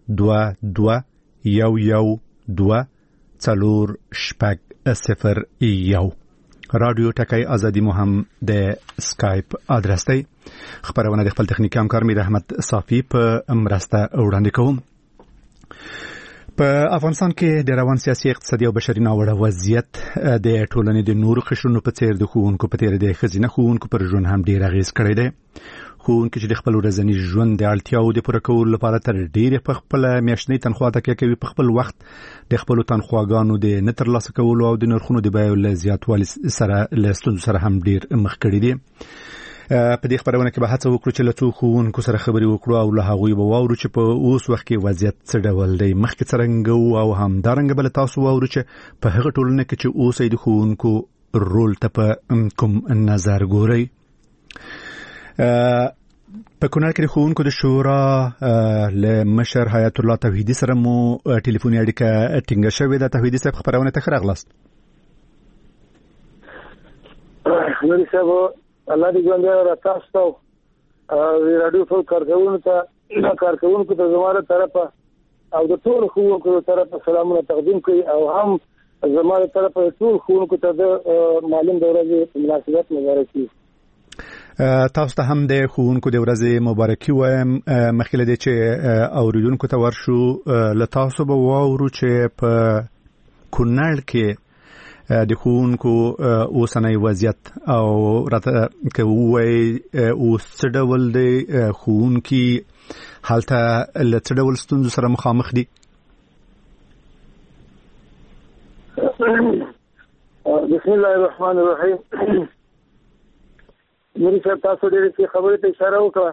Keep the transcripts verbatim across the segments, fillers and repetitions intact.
دوه دوه یو یو دوه څلور شپږ صفر یو. رادیو ټکی ازادي مو هم د سکایپ ادرس دی. خبرونه د خپل تخنیکي همکار میر احمد صافی په مرسته وړاندې کوم. په افغانستان کې د روان سیاسي اقتصادي او بشري ناوړه وضعیت د ټولنې د نورو قشرونو په څیر د ښوونکو په تیر د ښځینه ښوونکو پر ژوند هم ډیر اغیز کړی دی. ښوونکي چې د خپل ورځني ژوند د اړتیاو د پوره کولو لپاره تر ډیره په خپل میاشتنۍ تنخواه تکیه کوي، په خپل وخت د خپل تنخواهګانو د نه ترلاسه کولو او د نرخونو د بیو له زیاتوالي سره له ستونزو سره هم ډیر مخ کړي دي. په دې خبرونه کې به هڅه وکړو چې له څو ښوونکو سره خبرې وکړو او له هغوی به واورو چې په اوس وخت کې وضعیت څه ډول دی، مخکې څرنګه وو او همدارنګه به له تاسو واورو چې په هغه ټولنه کې چې اوس یې د ښوونکو رول ته په کوم نظر ګورئ. په کونړ کې د ښوونکو د شورا له مشر حیات الله توحیدي سره مو ټلیفوني اړیکه ټینګه شوې ده. توحیدي صاحب خبرونه ته ښه راغلاست. نوري صاحب الله دې ژوند را تاسو رادیو ټول کارکونکو ته کارکونکو ته زموږ طرفه او د ټول ښوونکو طرفه سلامونه تقدیم کوي او هم زموږ طرفه ټول ښوونکو ته د معلم د ورځې مناسبت مبارکي. تاسو ته هم د ښوونکو د ورځې مبارکي وایم. مخکې له دې چې اوریدونکو ته ورشو، له تاسو به واورو چې په کونړ کې د ښوونکو اوسنی وضعیت او راته کوي اوس څه ډول دی، ښوونکي هلته له څه ډول ستونزو سره مخامخ دي؟ بسم الله الرحمن الرحیم. مری صاحب تاسو ډېرې ښې خبرې ته اشاره وکړه.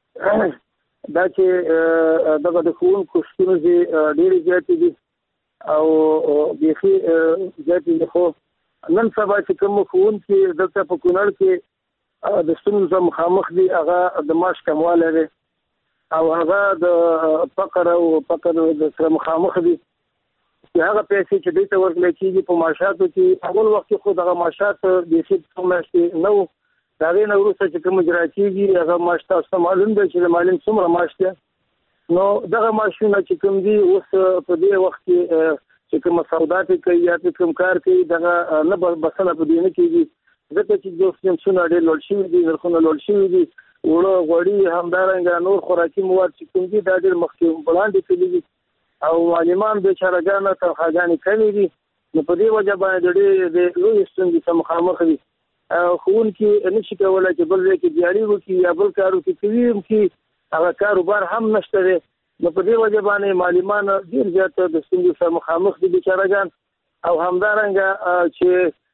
دا چې دغه د ښوونکو ستونزې ډېرې زیاتې دي او بیخي زیاتې دي، خو نن سبا چې کوم ښوونکي دلته په کونړ کې د ستونزو سره مخامخ دي، هغه د معاش کموالی دی او هغه د فقر او فقر سره مخامخ دي چې هغه پیسې چې دوی ته ورکړل کېږي په معاشاتو کې، اول وخت کې خو دغه معاشات بیخي څو میاشتې نه وو. د هغې نه وروسته چې کوم اجرا کېږي هغه معاش تاسو ته معلوم دی چې د معلم څومره معاش دی. نو دغه معاشونه چې کوم دي اوس په دې وخت کې چې کوم سودات کوي یا کوم کار کوي دغه نه بسنه په دې نه کېږي، ځکه چې د جنسونه ډېر لوړ شوي دي، نرخونه لوړ شوي دي، اوړه غوړي همدارنګه نور خوراکي مواد چې کوم دي دا ډېر مخکې وړاندې تللي دي او معلمان بېچارهګانو تنخواهګانې کمې دي. نو په دې وجه باندې ډېرې لویې ستونزې سره مخامخ دي. ښوونکي نشي کولی چې بل ځای کې دیاري وکړي یا بل کار وکړي، کوي هم چې هغه کاروبار هم نشته دی. نو په دې وجه باندې معلمان ډېر زیات د ستونزو سره مخامخ دي بېچارهګان. او همدارنګه چې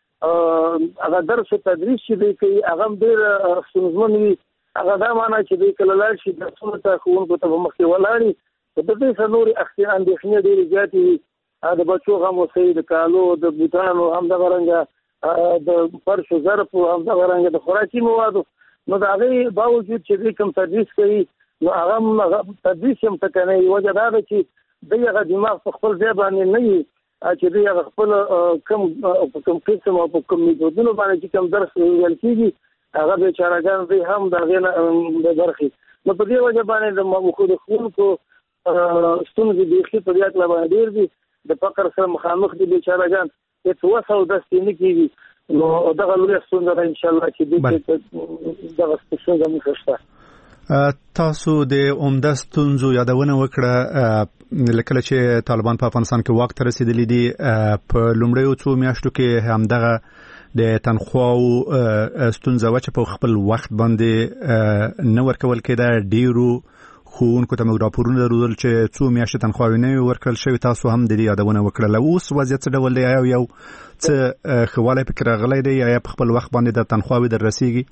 هغه درس او تدریس چې دوی کوي هغه هم ډېر ستونزمن وي. هغه دا معنی چې دوی کله لاړ شي درسونو ته ښوونکو ته به مخکې ولاړي، په د دوی سره نورې اندېښنې ډېرې زیاتې وي، د بچو غم اوسئ، د کالو، د بوټانو، همدغه رنګه د فرش و ظرف او همدغه رنګه د خوراکي موادو. نو د هغې باوجود چې دوی کوم تدریس کوي نو هغه تدریس هم ټکنی. وجه دا ده چې دوی هغه دماغ په خپل ځای باندې نه وي چې دوی هغه خپل کوم په کوم قسم او په کوم میتودونو باندې چې کوم درس ویل کېږي هغه بېچارهګان دوی هم د هغې نه بېبرخې. نو په دې وجه باندې د ښوونکو ستونزې بیخي په دې هکله باندې ډېر دي، د فقر سره مخامخ دي بېچارهګان، هېڅ وس او دستې نه کېږي. نو دغه لویه ستونزه ده انشاءالله چې دوی دغه ستونزه موږ شته. تاسو د عمده ستونزو یادونه وکړه. کله چې طالبان په افغانستان کې واک ته رسېدلي دي، په لومړیو څو میاشتو کې همدغه د تنخواهو ستونزه وه چې په خپل وخت باندې نه ورکول کېده. ډېرو ښوونکو ته موږ راپورونه درلودل چې څو میاشتې تنخواهې نه وي ورکړل شوې. تاسو هم د دې یادونه وکړله. اوس وضعیت څه ډول دی؟ آیا یو څه ښه والی پکې راغلی دی؟ آیا په خپل وخت باندې د تنخواهې در رسېږي؟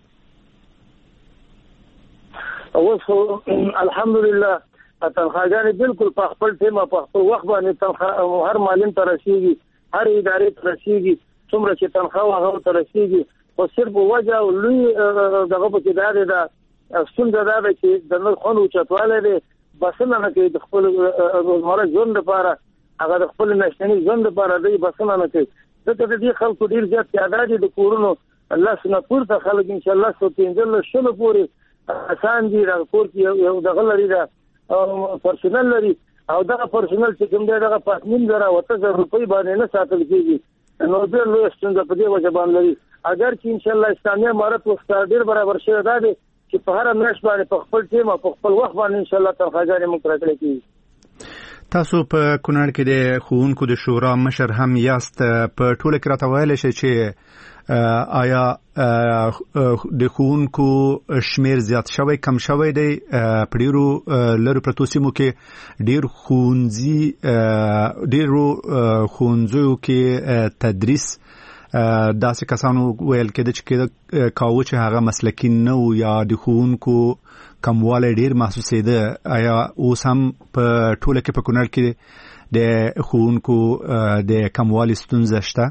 اوس الحمدلله تنخواهګانې بالکل په خپل ټیم په خپل وخت باندې تنخواه هر معلم ته رسېږي، هر ادارې ته رسېږي، څومره چې تنخواه هغه ته رسېږي. خو صرف وجه او لوی دغه پکې دا دی، دا ستونزه دا ده چې د نرخونو اوچتوالی دی، بسنه نه کوي د خپل روزمره ژوند لپاره، هغه د خپل میاشتني ژوند لپاره دوی بسنه نه کوي. ځکه د دې خلکو ډېر زیات تعداد د کورونو لس نه پورته خلک انشاءالله څو پنځلس شلو پورې اسان دي. دغه کور کې یو دغه لري، دا پرسونل لري، او دا پرسونل چې کوم دی دا پاتمن زره وته زره روپۍ باندې نه ساتل کیږي نو ډېر لوی ستونزه په دې وجه باندې لري اگر چې ان شاء الله اسلامي امارت وستا ډېر برابر شي دا دی چې په هر میاشت باندې په خپل ټیم او په خپل وخت باندې ان شاء الله تنخواهګانې مقرر کړي. تاسو په کونړ کې د ښوونکو د شورا مشر هم یاست په ټوله کې راته ویلی شئ چې آیا د ښوونکو شمیر زیات شوی کم شوی دی په ډیرو لرو پرتو سیمو کې ډیر ښوونځي ډیرو ښوونځیو کې تدریس داسې کسانو ویل کېده چې کاوه چې هغه مسلکي نه و یا د ښوونکو کموالی ډیر محسوسېده آیا اوس هم په ټوله کې په کونړ کې د ښوونکو د کموالي ستونزه شته؟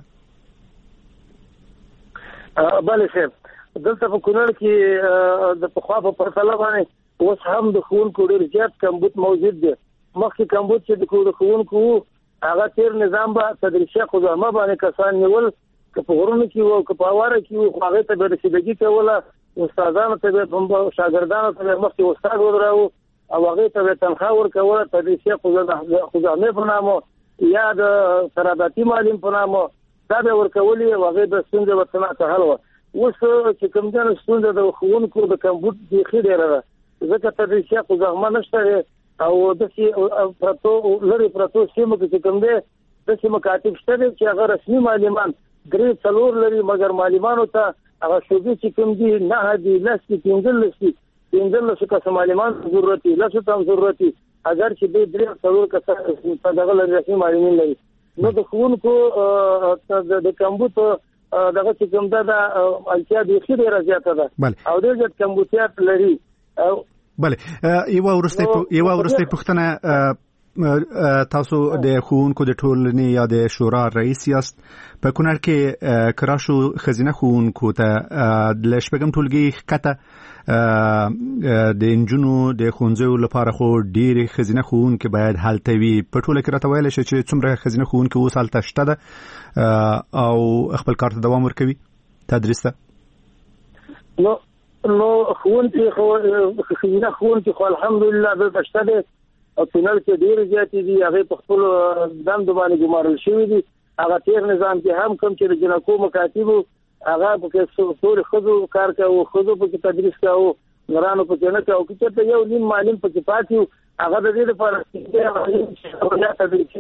بله صاحب دلته په کونړ کې د پخوا په پرتله باندې اوس هم د ښوونکو ډېر زیات کمبود موجود دی. مخکې کمبود چې د ښوونکو هغه تیر نظام به تدریسي خدمه باندې کسان نیول که په غرونو کې وو که په اواره کې وو هغه ته به رسیدګي کوله استادانو ته به شاګردانو ته به مخکې استاد ودراو او هغه ته به تنخواه ورکوله تدریسي خدمه په نامه یا د سراداتي معلم په نامه دا به ورکولې هغه د ستونزې ورته نه حل و. اوس چې کوم ځای ستونزه د ښوونکو د کمبود بیخي ډېره ده ځکه تدریسي خدمه نشته او داسې پرتو لرې پرتو سیمو کې چې کوم دی داسې مکاتب شته دي چې هغه رسمي معلمان درې څلور لري مګر معلمانو ته هغه شعبې چې کوم دي نهه دي لس دي پنځلس دي پنځلسو کسه معلمان ضرورت دي لسو ته هم ضرورت دي اگر چې دوی درې څلور کسه په دغه لري رسمي معلمین لري نو د ښوونکو د کمبود دغه چې کوم ده د اړتیا بیخي ډېره زیاته ده او ډېر زیات کمبودیات لري. بله یوه وروستۍ پوښتنه تاسو د ښوونکو د ټولنې یا د شورا رئیس یاست په کونړ کې کراشو ښځینه ښوونکو ته له شپږم ټولګي ښکته د نجونو د ښوونځیو لپاره خو ډېرې ښځینه ښوونکې باید هلته وي په ټوله کې راته ویلی شئ چې څومره ښځینه ښوونکې اوس هلته شته ده او خپل کار ته دوام ورکوي تدریس ته؟ نو نو ښوونکې خو ښځینه ښوونکې خو الحمدلله دلته شته دی او کونړ کې ډېرې زیاتې دي هغې په خپلو دندو باندې ګمارل شوي دي. هغه تېر نظام کې هم کوم چې د جنکو مکاتبو هغه پکې ټول ښځو کار کوو ښځو پکې تدریس کوو نرانو پکې نه کوو که چېرته یو نیم معلم پکې پاتې وو هغه د دې لپاره تدریسي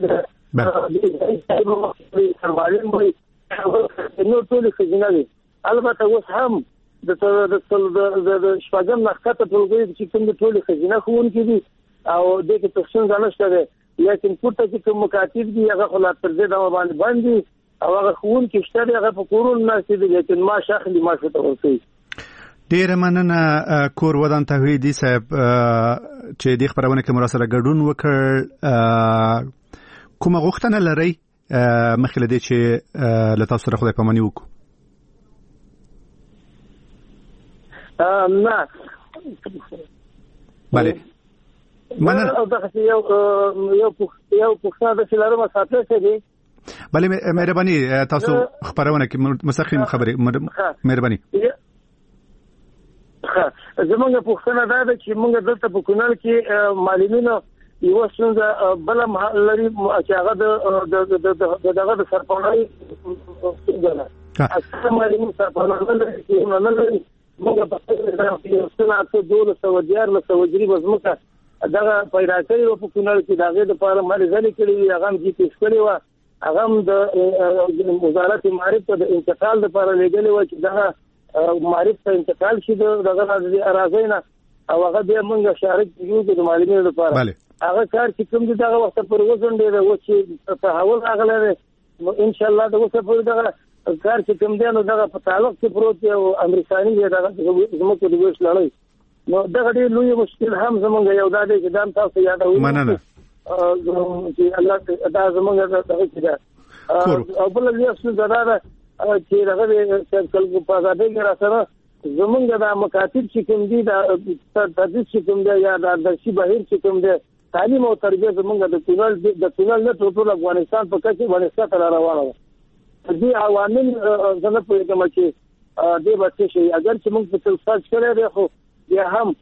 معلم وي نو ټولې ښځینه دي. البته اوس هم د شپږم نه ښکته ټولګیو چې کوم د ټولې ښځینه ښوونکي دي او دې کې تفصیل دا نشته دی لیکن پورته چې کوم مکاتب دي هغه خو لا تر دې دمه باندې باندې دي او هغه ښوونکي شته دی هغه په کورونو ناستې دي لیکن معاش اخلي معاش ورته ورکوي. ډېره مننه کور ودان توحیدي صاحب چې دې خپرونه کې مو راسره ګډون وکړ. کومه غوښتنه لرئ مخکې له دې چې له تاسو سره خدای پاماني وکړو؟ نه بله مننه او دغه یو یو یو پوښتنه د سلارو مسافر څه دي. بله مهرباني تاسو خبرونه کې مستقیم خبرې مهرباني. زمونږ پوښتنه دا ده چې موږ دلته په کونړ کې معلمینو یو څنګه بل لري چې هغه د دغه د سرپرستۍ څنګه اصل معلمین سرپرستۍ نه لري موږ په دې سره چې دوه سو دیار له سوجري بزمکه دغه پیدا کړی و په کونړ کې دغه د لپاره مرزلي کړی هغه هم جی پیس کړی و هغه هم د وزارت معارف ته د انتقال لپاره لګلې و چې دغه معارف ته انتقال شي دغه د اراضینا او هغه به موږ شارک یو د معلمینو لپاره هغه کار چې کوم دغه وخت پر وزنډې و چې تحول راغلی نو ان شاء الله دغه څه دغه کار چې کوم دی نو دغه په تعلق کې پروت دی او امریکایي دی دغه زموږ د ویش لړۍ نو دغه ډېر لوی مشکل هم زمونږ یو دا دی چې دا تاسو یادوي مننه چې الله دا زمونږ دغه کې ده او بل یو څه زړه چې دغه د په آزادۍ کې را سره زمونږ د مکاتب چې کوم دي د تدریس چې کوم دی یا د درسي بهیر چې کوم دی تعلیم او تربیه زمونږ د کونړ د کونړ نه ټول افغانستان په کچه افغانستان ته روانه ده دي عوامل زنه په کومه چې د بچی شي اگر چې موږ په سرچ کړی دی خو یا هم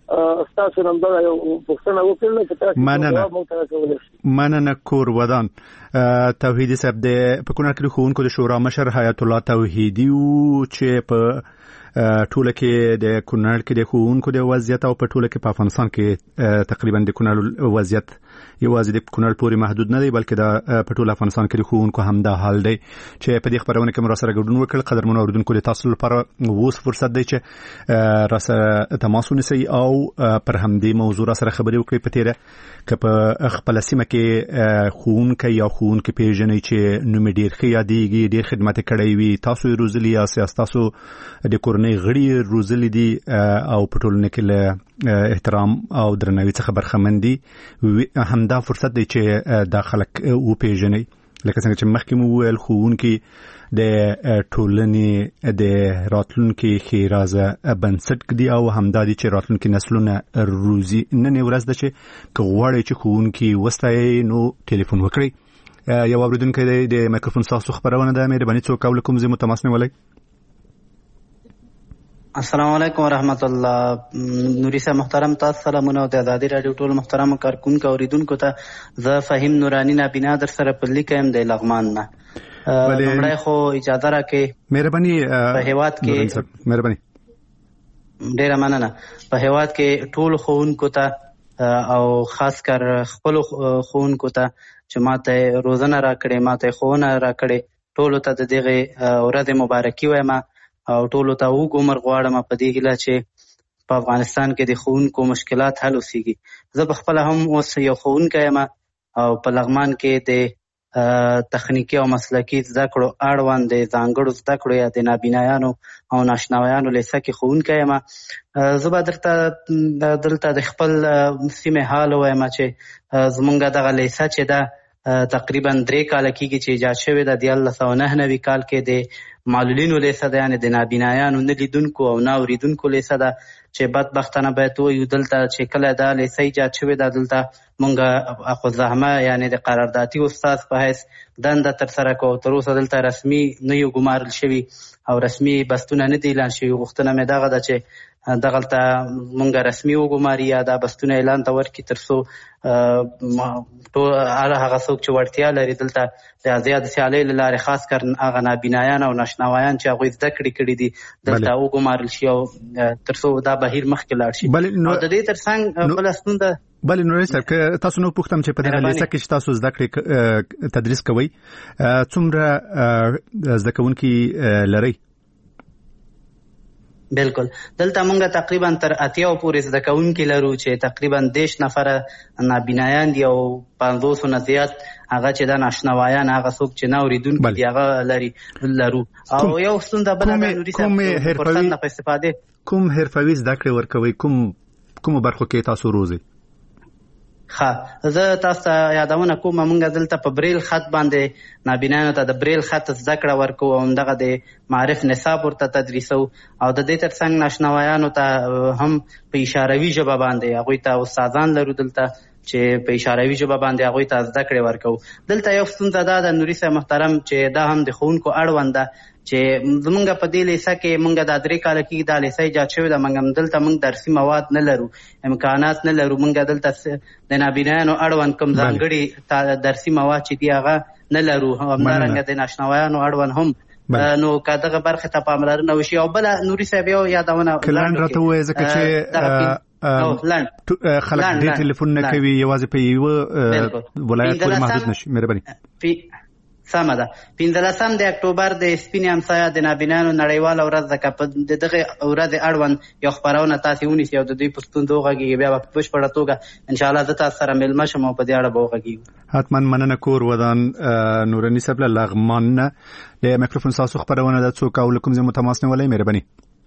تاسو نن دا یو پوښتنه وکړل چې تاسو مننه مننه کور ودان توحیدی صاحب د په کونړ کې ښوونکو د شورا مشر حیات الله توحیدی او چې په ټوله کې د کونړ کې د ښوونکو د وضعیت او په ټوله کې په افغانستان کې تقریبا د کونړ وضعیت یوازې د کونړ پورې محدود نه دی بلکې د په ټوله افغانستان کې د ښوونکو هم دا حال دی چې په دې خبرونه کې مرسته ګډون وکړ قدرمن اوریدونکو د تاسو لپاره اوس فرصت دی چې راسره تماس ونیسئ او پر همدې موضوع سره خبرې وکړئ په تیره که په خپل سیمه کې ښوونکی یا ښوونکي پیژنئ چې نوم ډیر ښه یادېږي ډیر خدمت کړی وي تاسو یې روزلي یاست تاسو د کورنۍ غړي روزلي دي او په ټولنه کې له احترام او درناوي څخه برخمن دي همدا فرصت دی چې دا خلک وپیژني لکه څنګه چې مخکې مو ویل ښوونکي د ټولنې د راتلونکي ښېرازه بنسټ دي او همدا دي چې راتلونکي نسلونه روزي نن ورځ ده چې که غواړئ چې ښوونکي وستایئ نو ټلیفون وکړئ یو اوریدونکی دی د مایکروفون ستاسو خبرونه ده مهرباني څوک او له کوم ځای مو تماس نیولی السلام علیکم ورحمت الله نوري صاحب محترم تاسو سلامونه د ازادي رادیو ټول محترم کارکونکو اوریدونکو ته زه فهیم نورانی نابینا در سره په لیکم د لغمان نه لمړی خو اجازه راکې مهرباني په هیواد کې مهرباني ډیره مننه په هیواد کې ټول ښوونکو ته او خاص کر خپل ښوونکو ته چې ماته روزنه راکړې ماته ښوونه راکړې ټولو ته د دغه ورځې مبارکي وایم او ټولو ته وګ عمر غواړم په دې هیله چې په افغانستان کې د ښوونکو مشکلات حل وسیږي زه په خپل هم اوس یو ښوونکی یم او په لغمان کې د تخنیکي او مسلکي زده کړو اړوند د ځانګړو زده کړو یا د نابینایانو او ناشنایانو لیسه کې ښوونکی یم زه به درته دلته د خپل سیمې حال وایم چې زمونږ دغه لیسه چې ده تقریبا درې کاله کېږي چې ایجاد شوې ده دیارلس سوه نهه نوي کال کې د معلولینو لیسه ده یعنې د نابینایانو نه لیدونکو او نه اورېدونکو لیسه ده چې بدبختانه باید ووایو دلته چې کله دا لیسه ایجاد شوې ده دلته مونږ اخوالزحمه یعنې د قراردادي استاد په حیث دنده ترسره کوو تر اوسه دلته رسمي نه یو ګمارل شوي او رسمي بستونه نه دي اعلان شوي غوښتنه مې دغه ده چې دغلته مونږ رسمي وګماري یا دا بستونه اعلان ته ورکړي تر څو ټول هغه څوک چې وړتیا لري دلته د زیات سیالۍ له لارې خاص کر هغه نابینایان او ناشناوایان چې هغوی زده کړې کړي دي دلته وګمارل شي او تر څو دا بهیر مخکې لاړ شي او د دې تر څنګ بله ستونزه بله نوري صاحب که تاسو نو پوښتم چې په دغه لیسه کې چې تاسو زده کړې تدریس کوئ څومره زده کوونکي لرئ بالکل دلته مونږ تقریبا تر اتیاو پورې زده کوونکي لرو چې تقریبا دېرش نفره نابینایان دي او پنځوسو نه زیات هغه چې دا ناشناوایان هغه څوک چې نه اورېدونکي دي هغه لري لرو او یو ستونزه بله ده نوري صاحب فرصت نه په استفادې کوم حرفوي زده کړې ورکوئ کوم کومو برخو کې تاسو روزئ ښه زه تاسو ته یادونه کوم مونږ دلته په بریل خط باندې نابینانو ته د بریل خط زده کړه ورکوو او همدغه د معرف نصاب ورته تدریسو او د دې تر څنګ ناشناوایانو ته هم په اشاروي ژبه باندې هغوی ته استادان لرو دلته چې په اشاروي ژبه باندې هغوی ته زده کړې ورکوو دلته یو ستونزه دا ده نوري صاحب محترم چې دا هم د ښوونکو اړوند ده چې زمونږ په دې لیسه کې مونږ دا درې کاله کېږي دا لیسه ایجاد شوې ده مونږ دلته مونږ درسي مواد نه لرو امکانات نه لرو مونږ دلته د نابینایانو اړوند کوم ځانګړي درسي مواد چې دي هغه نه لرو همدارنګه د ناشناوایانو اړوند هم نو که دغه برخې ته پاملرنه وشي او بله نوري صاحب یو یادونه لنډ راته ووایه ځکه چې خلک دې ټلیفون نه کوي یوازې په یوه ولایت پورې محدود نشي مهرباني سمه ده پنځلسم د اکتوبر د سپینې همسایه د نابینانو نړیواله ورځ ده که په دغه ورځې اړوند یو خپرونه تاسې ونیسئ او د دوی په ستونزو وغږېږي بیا به په بشپړه توګه انشاءالله زه تاسو سره میلمه شم او په دې اړه به وغږېږو حتما مننه کور ودان نوراني صاحب له لغمان نه د مایکروفون ستاسو خپرونه ده څوک او له کوم ځای مو تماس نیولی مهرباني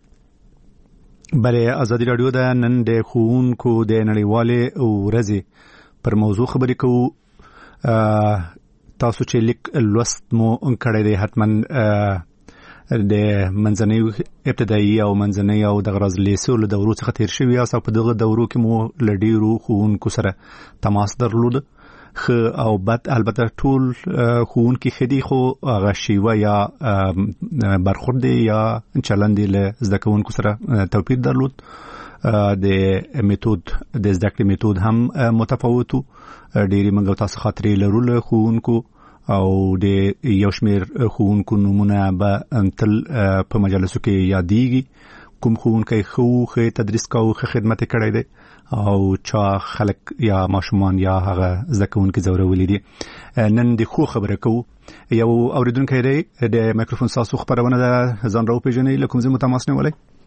بله ازادي راډیو ده نن د ښوونکو د نړیوالې ورځې پر موضوع خبرې کوو تاسو چې لیک لوست مو کړی دی حتما د منځنۍ ابتدایي او منځنۍ او دغه راز لیسو له دورو څخه تیر شوي یاست او په دغه دورو کې مو له ډېرو ښوونکو سره تماس درلود ښه او بد البته ټول ښوونکي ښه دي خو هغه شیوه یا برخورد یا چلند یې له زده کوونکو سره توپیر درلود د میتود د زده کړې میتود هم متفاوت ډېری موږ تاسو خاطرې لرو خوونکو او د یو شمیر خوونکو نمونه به تل په مجلسو کې یادېږي کوم خوونکی خو خې تدریس کاوه خې خدمت کړی دی او چا خلک یا ماشومان یا هغه زده کوونکي زورولي دي. نن د خو خبره کوو. یو اوریدونکی دی د مایکروفون ساسو خبرونه ده ځان راو پیژنې لکه زموږ تماس نیولای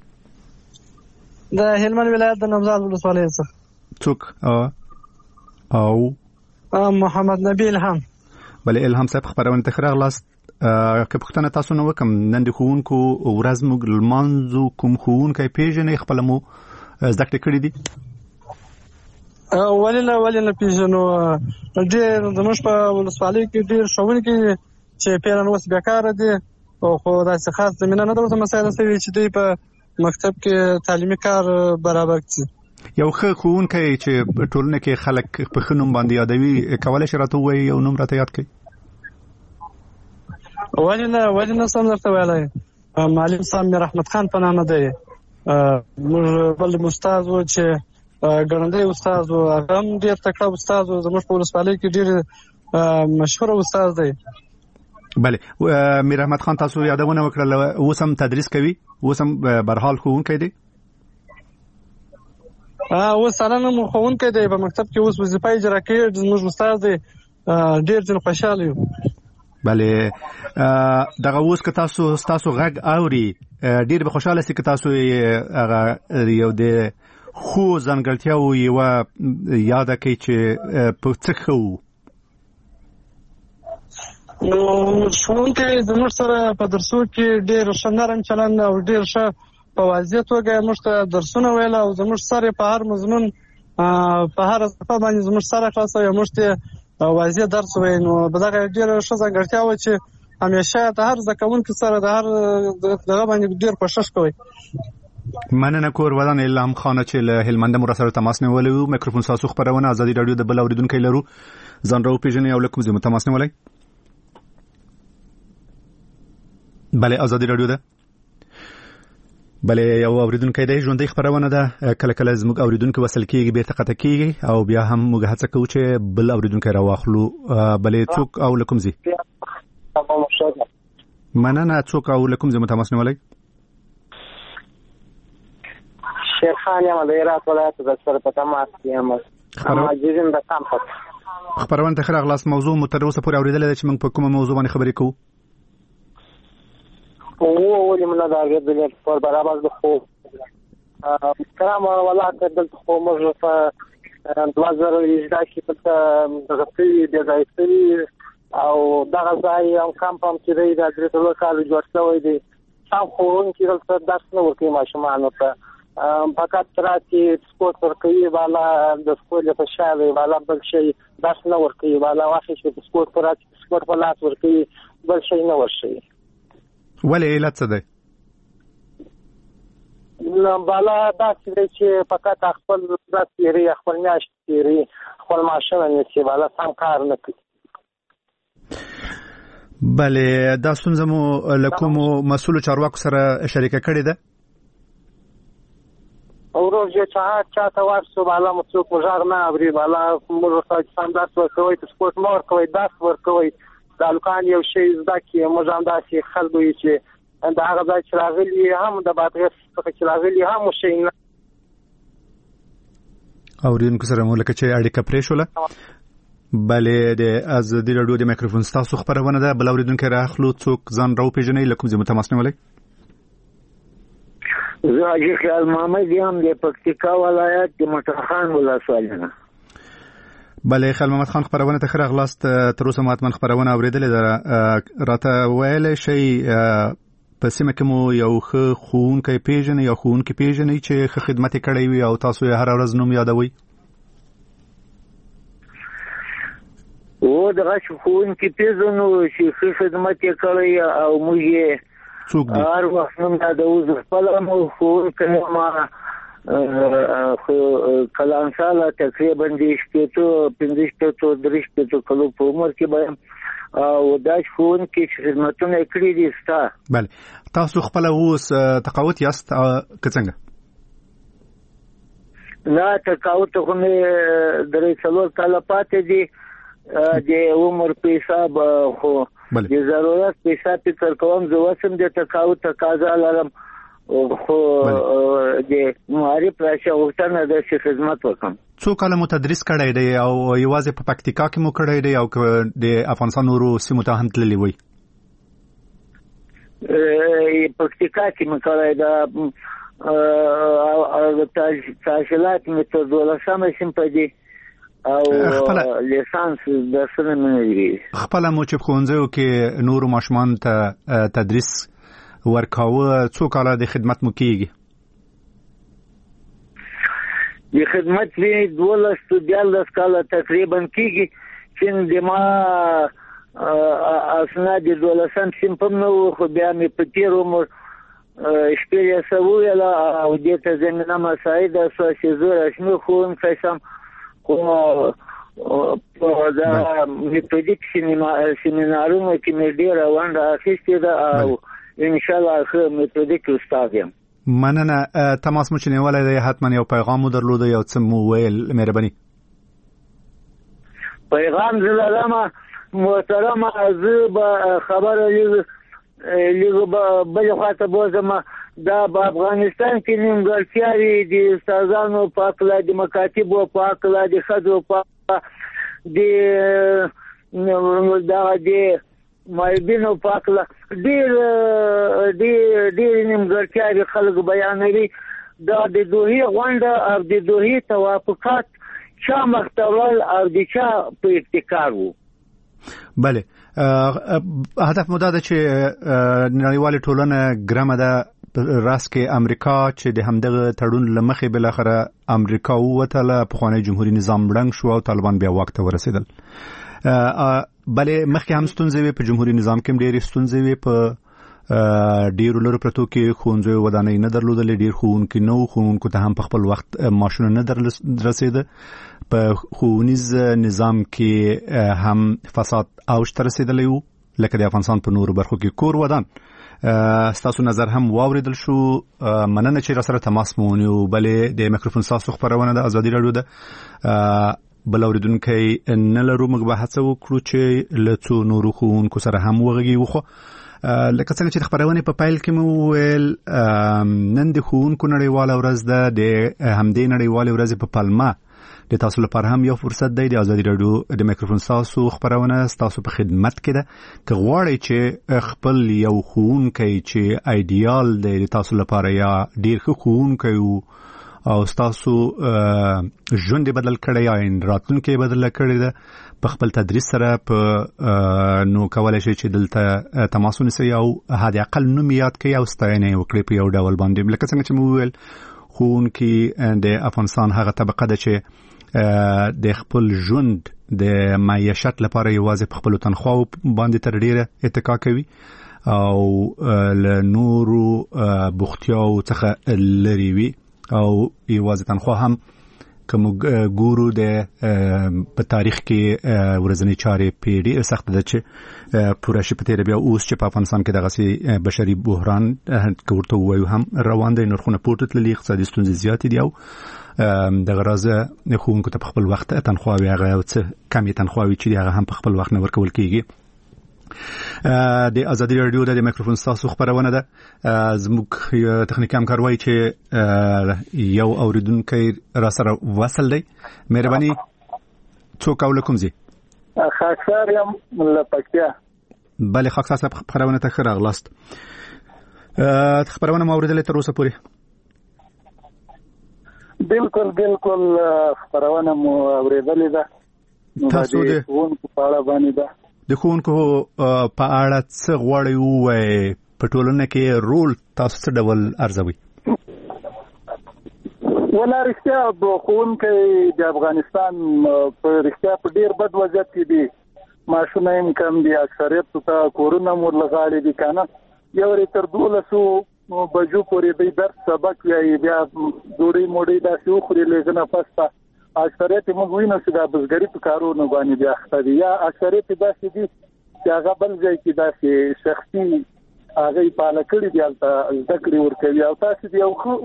د هلمند ولایت د نوزاد ولسوالۍ څخه څوک او محمد نبی الهام. بله الهام صاحب خبرونه ته راغلاست که پښتنه تاسو نو کوم نن د خوونکو ورځ موږ لمانځو کوم خوونکي پیژنې خپل مو زده کړې دي ولله ولله پیژنو ډېر زموږ په ولسوالۍ کې ډېر ښوونکي چې پیران اوس بیکاره دي او خو داسې خاص زمینه نه درته مسایل سوي چې دوی په مکتب کې تعلیمي کار برابر کړي. یو ښه ښوونکی چې ټولنه کې خلک په ښه نوم باندې یادوي کولی شي راته ووایي یو نوم راته یاد کړي؟ ولې نه ولې نه سم درته ویلی معلم صاحب میر احمد خان په نامه دی. موږ بل استاد و چې ګړندی استاد و هغه هم ډېر تکړه استاد و زموږ په ولسوالۍ کې ډېر مشهوره استاد دی. بله میر احمد خان تاسو یادونه وکړله اوس هم تدریس کوي اوس هم برحال ښوونکی دی اوس سالانه مو ښوونکی دی په مکتب کې اوس وظیفه اجرا کوي زموږ استاد دی ډېر ځین خوشحاله یو. بله دغه اوس که تاسو ستاسو غږ اوري ډېر به خوشحاله سي که تاسو هغه یو د خو ځانګړتیاو یوه یاده کوي چې په څه ښه وو. نو ښوونکی زموږ سره په درسو کې ډېر ښه نرم چلند او ډېر ښه په واضح توګه موږ ته درسونه ویل او زموږ سره په هر مضمون په هر صفحه باندې زموږ سره خلاصوي موږ ته واضح درس وایي. نو دغه ډېره ښه ځانګړتیا وه چې همیشه د هر زده کوونکي سره د هر دغه باندې ډېر کوښښ کوي. مننه کور ودان الهام خان چې له هلمند مو سره تماس نیولی و. میکروفون ساسو خبرونه ازادي رادیو د بل اوریدونکي لرو ځان راو پیژنې او لکه زموږ تماس نیولی. بله ازادي رادیو ده. بله یو اوریدونکی دی ژوندۍ خبرونه ده کله کله زموږ اوریدونکي وصل کېږي بیرته قطع کېږي او بیا هم موږ هڅه کوو چې بل اوریدونکی راواخلو. بله څوک او له کوم ځای؟ مننه څوک او له کوم ځای مو تماس نیولی؟ شیر خان یم د هرات ولایت د سره په تماس کې یم. مهاجرین د کمپټ خبرونه ته راغلاست. موضوع مو تر اوسه پورې اورېدلې ده چې موږ په کومه موضوع باندې خبرې کوو؟ او ولې موږ دا غوډل پر برابر د خو کرام ولایت دلته خو موږ په دوه زره یوولس کې په دغه د ځای او دغه ځای هم کمپم کې دی د درته لوکال جوړ شوی دی. څو خورون کې دلته درس نه ورکوي ماشومانو ته فقط تراتی سپورت ورکوي والا د سکول په شاوي والا بل شي درس نه ورکوي والا واخې چې سپورت تراتی سپورت په لاس ورکوي بل شي نه ورشي. ولې علت څه دی؟ نو بالا دا چې فقط خپل درس لري خپل میاشت لري خپل ماشومان نشي والا سم کار نه کوي. بله دا ستونزه مو له کومو مسؤلو چارواکو سره شریکه کړې ده؟ اوروز چې چا چاته ورسو بالا مو څوک مجار نه اوري بالا موږ ته سم درس ورکوي ته سپورت مور کوي درس ورکوي د الکان یو شی زده کې موږ هم داسې خلکو یې چې دا هغه ځای چې راغلي هم د بادغیس څخه چې راغلي هم شي نه اورینکو سره مو لکه چې اړیکه پرې شوله. بله د ازادي رادیو د میکروفون ستاسو خبرونه ده بل اوریدونکي راخلو څوک ځان راو پیژنې لکه زموږ تماس نیولی. زه حاجي خیال محمد یم د پکتیکا ولایت د مټرخان ولسوالۍ نه. بله خیال محمد خان خبرونه ته راغلاست. تر اوسه ماتمن خبرونه اوریدلې ده راته ویلی شي په سیمه کې مو یو ښه ښوونکی پیژنئ یا ښوونکي پیژنئ چې ښه خدمت یې کړی وي او تاسو یې هره ورځ نوم یادوئ؟ و دغه ښوونکي پیژنو چې ښه خدمت یې کړی او موږ یې څوک دی؟ هر وخت نوم یادوو. زه خپله مو ښوونکی یم کلان ساله تقریبا د شپېتو پنځه شپېتو درې شپېتو کلو په عمر کې به یم او دا ښوونکي چې خدمتونه یې کړي دي ستا. بله تاسو خپله اوس تقاوت یاست که څنګه؟ نه تقاوت خو مې درې څلور کاله پاتې دي د عمر په حساب خو د ضرورت په حساب فکر کوم زه وسم د تقاوت تقاضا لرم خو د معرف راشه وختنه د خدمت وکم. څو کاله مو تدریس کړی دی او یوازې په پکتیکا کې مو کړی دی او د افغانستان نورو سیمو ته هم تللی وي؟ پکتیکا کې مو کړی دا او تحصیلات مې تر دولسمه سیم په دي او لیسانس درسونه مې لري. خپل مو چې ښوونځیو کې نورو ماشومان ته تدریس ورکاوه څو کاله د خدمت مو کیږي؟ د خدمت مې دولس تو دیارلس کاله تقریبا کیږي چې د ما اسناد د دولسم سیم په نو خو بیا مې په تیر عمر شپې یې سوویله او دې ته زمینه مساعده سوه چې زه رسمي ښوونکی شم خو دا میتودیک سیمینارونو کې مې ډېره ونډه اخیستې ده او انشاءالله ښه میتودیک استاد یم. مننه. تماس مو چې نیولی دی حتما یو پیغام مو درلوده یو څه مو ویل مهرباني؟ پیغام زه لرم محترمه زه به خبره لږ بلې خواته بوځم دا په افغانستان کې نیمګړتیاوې د استادانو په هکله د مکاتبو په هکله د ښځو په د دغه د معیبینو په هکله ډېر ډېرې نیمګړتیاوې خلک بیانوي. دا د دوحې غونډه او د دوحې توافقات چا مختول او د چا په ابتکار وو؟ بله، هدف مو دا ده چې نړیواله ټولنه ګرمه ده په راس کې امریکا چې د همدغه تړون لمخې بل اخره امریکا ووتله، پخوانی جمهوریت نظام ړنګ شو او طالبان بیا واک ته ورسېدل. بلې مخکې هم ستونزې وي، په جمهوریت نظام کې هم ډېرې ستونزې وي، په ډېرو لرو پرتو کې ښوونځیو ودانۍ نه درلودلې، ډېر ښوونکي نه وو، ښوونکو ته هم په خپل وخت معاشونه نه دررسېده، په ښوونیز نظام کې هم فساد اوج ته رسېدلی وو لکه د افغانستان په نورو برخو کې. کور ودان ستاسو نظر هم واوریدل شو، مننه چې را سره تماس مو ونیو. بلې د میکروفون ستاسو خپرونه د ازادي راډیو ده، بل اوریدونکی نه لرو. موږ به هڅه وکړو چې له څو نورو ښوونکو سره هم وغږیږو. خو لکه څنګه چې د خپرونې په پیل کې مو وویل نن د ښوونکو نړیواله ورځ ده، د همدې نړیوالې ورځې په پلمه د تاسو لپاره هم یو فرصت دی. د ازادي راډیو د میکروفون ستاسو خپرونه ستاسو په خدمت کې ده. که غواړئ چې خپل یو ښوونکی چې ایډیال دی د تاسو لپاره یا ډېر ښه ښوونکی او ستاسو ژوند بدل کړی یا راتلونکی بدل کړی ده په خپل تدریس سره، په نو کولای شئ چې دلته تماس ونیسئ او حد اقل نوم یاد کړئ او ستاینه یې وکړئ په یو ډول باندې. لکه څنګه چې مو وویل ښوونکي د افغانستان هغه طبقه ده چې د خپل ژوند د معیشت لپاره یوازې په خپل تنخواو باندې تر ډیره اتکا کوي او له نورو بوختیاو څخه لري وي او یوازې تنخوا هم کوم ګورو د په تاریخ کې ورځنی چارې په ډیره سخت ده چې پوره شي په تیر بیا اوس چې په افغانستان کې دغه بشري بحران ورته وایو هم روان دی، نرخونه پورته تللي، اقتصادي ستونزې زیاتې دي او دغه راځه ښوونکو ته په خپل وخت تنخواوي هغه او څه کمې تنخواوي چې هغه هم په خپل وخت نه ورکول کیږي. د ازادي راډیو د میکروفون ستاسو خپرونه ده. زموږ تخنیکي همکار وایي چې یو اوریدونکی را سره وصل دی. مهرباني څوک او کوم ځای؟ خاکسار یم له پکتیا. بله خاکسار صاحب خپرونه ته ښه راغلاست. خپرونه مو اوریدلې تر اوسه پورې؟ بالکل بالکل خبرونه مو اوریدلې ده. تاسو د ښوونکو په اړه باندې ده، د ښوونکو په اړه څه غواړئ ووایئ؟ په ټولنه کې رول تاسو څه ډول ارزوئ؟ ولا رښتیا ښوونکی د افغانستان په رښتیا په ډېر بد وضعیت کې دي. معاشونه یې کم دي، اکثریت ته کورونه مور لغاړي دي که نه، یو تر دولسو بجو پورې دی درس سبق وایي، بیا ډوډۍ موډۍ داسې وخوري لږ نه پسته. اکثریت موږ وینو چې د بزګري په کارونو باندې بیا اخته دي، یا اکثریت داسې دي چې هغه بل ځای کې داسې شخصي هغه یې پاله کړي دي، هلته زده کړې ورکوي او تاسې د یو ښه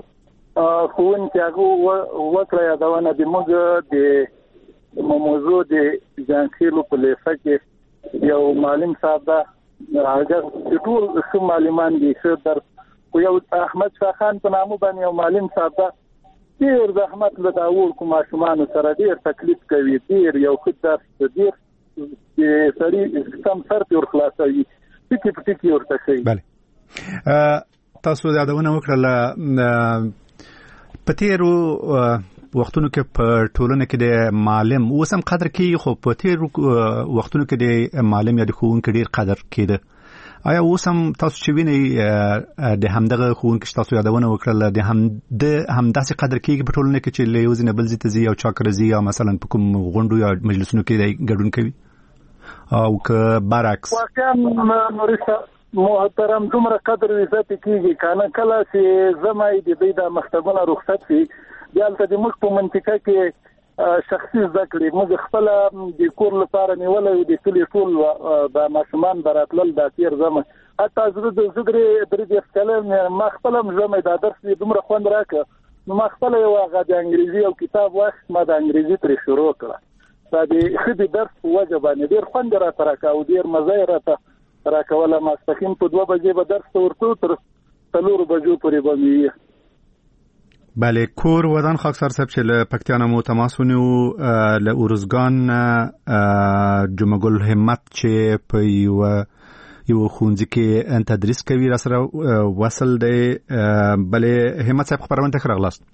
خون کې هغه وکړه یادونه د موږ د موضوع د ځانخېلو په لیسه کې یو معلم صاحب دا هغه ټول څو معلمان دي چې در یو احمد شاه خان په نامه باندې یو معلم صاحب دا ډیر زحمت له داول کوم ماشومان سره ډیر تکلیف کوي ډیر یو خدای ډیر چې سړي سم سر په خلاصوي ټکی ټکی ورته کوي. بله تاسو دا دونه وکړه په تیرو وختونو کې په ټولنه کې د معلم اوسم قدر کې خو په تیرو وختونو کې د معلم یا د ښوونکي ډیر قدر کېده. آیا اوسم تاسو چې وینئ د همدغه ښوونکي تاسو یادونه وکړه د هم د همداسې قدر کېږي په ټولنه کې چې له یو ځای نه بل ځای ته ځي او چا کره ځي یا مثلا په کوم غونډو یا مجلسونو کې ګډون کوي او که برعکس؟ واقعا نورسته محترم دومره قدر عزت کیږي کنه کله چې زمای د دې د مکتبونو رخصت شي دلته د مخ په منطقه کې شخصي ذکر موږ خپل د کور لپاره نیولې د کلی ټول د ماشومان براتل د تیر زمه حتی زړه د زګري درې د کلم ما خپل زمای د درس دومره خوند راکړ نو ما خپل یو غا د انګریزي او کتاب وخت ما د انګریزي تر شروع کړ دا د خدي درس وجبانه ډیر خوند راته راکاو ډیر مزه راته راکوله ماسپخین په دوه بجې به درس ورته تر څلور بجو پورې باندې. بله کور ودان خاکسار صاحب چې له پکتیانه مو تماس ونیو له اورزګان جمعګل همت چې په یو یو ښوونځي کې تدریس کوي را سره وصل دی. بله همت صاحب خبرونه ته راغلاست.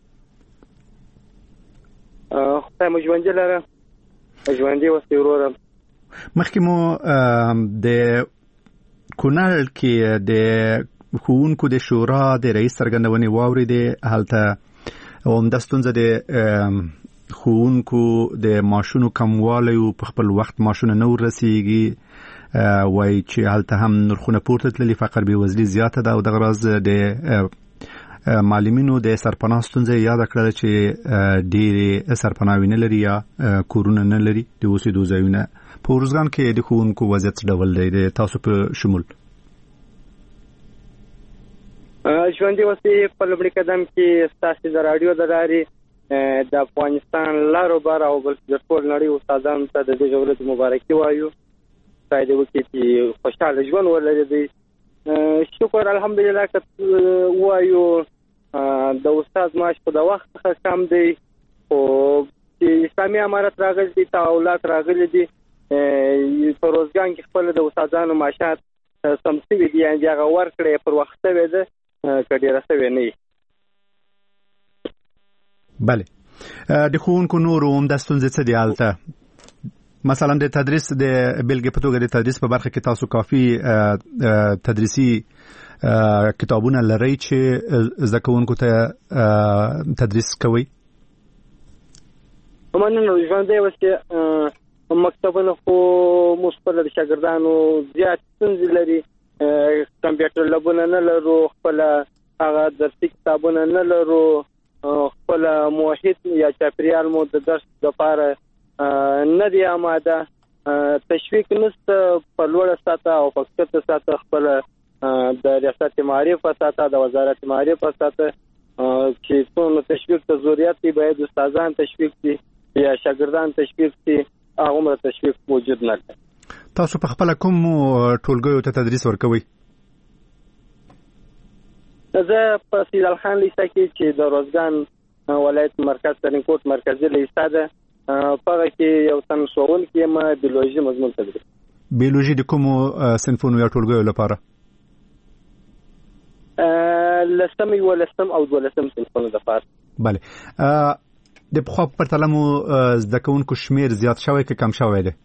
خدای مو ژوندي لره ژوندي اوسئ وروره. مخکې مو د کونړ کې د ښوونکو د شورا د رئیس څرګندونې واورېدې هلته همدا ستونزه د ښوونکو د معاشونو کموالی او په خپل وخت معاشونه نه ورسیږي وایي چې هلته هم نرخونه پورته تللي فقر بېوزلي زیاته ده او دغه راز د معلمینو د سرپناه ستونزه یاده کړله چې ډېرې سرپناوي نه لري یا کورونه نه لري د اوسېدو ځایونه. په اورزګان کې د ښوونکو وضعیت څه ډول دی د تاسو په شمول؟ ژوندي اوسئ په لومړي قدم کې ستاسو د راډیو د لارې د افغانستان لارو بار او بل د ټول نړۍ استادانو ته د دې ورځې مبارکي وایو. خدای دې وکړي چې خوشحاله ژوند ولري. شکر الحمدلله که وایو د استاد معاش په د وخت څخه کم دی خو چې اسلامي امارت راغلی دي تحولات راغلي دي په روزګان کې خپل د استادانو معاشات سم شوي دي یعنې هغه ورکړې پر وخت شوی ده که ډېره شوې نه وي. بله د ښوونکو نورو همدا ستونزې څه دي هلته؟ مثلا د تدریس د بېلګې په توګه د تدریس په برخه کې تاسو کافي تدریسي کتابونه لرئ چې زده کوونکو ته تدریس کوئ؟ مننه ژوندی اوسئ. مکتبونه خو موږ خپل د شاګردانو زیات ستونزې لري. کمپیوټر لابونه نه لرو، خپل هغه درسي کتابونه نه لرو، خپل محیط یا چاپیریال مو د درس لپاره نه دی آماده. تشویق نشته په لوړه سطح او په ښکته سطح خپل د ریاست معارف سطح د وزارت معارف سطح چې څومره تشویق ته ضرورت دی باید استادان تشویق دي یا شاګردان تشویق دي هغه تشویق موجود نه دی. تاسو په خپل کوم ټولګیو ته تدریس ورکوئ؟ زه په سیدال خان لیسه کې چې د روزګان ولایت مرکز ترینکوټ مرکزي لیسه ده په هغه کې یو تن ښوونکی یم بیولوژي مضمون تدریس. بیولوژي د کومو صنفونو یا ټولګیو لپاره؟ لسم یولسم او دولسم صنفونو لپاره. بله د پخوا په پرتله مو زده کوونکو شمېر زیات شوی که کم شوی دی؟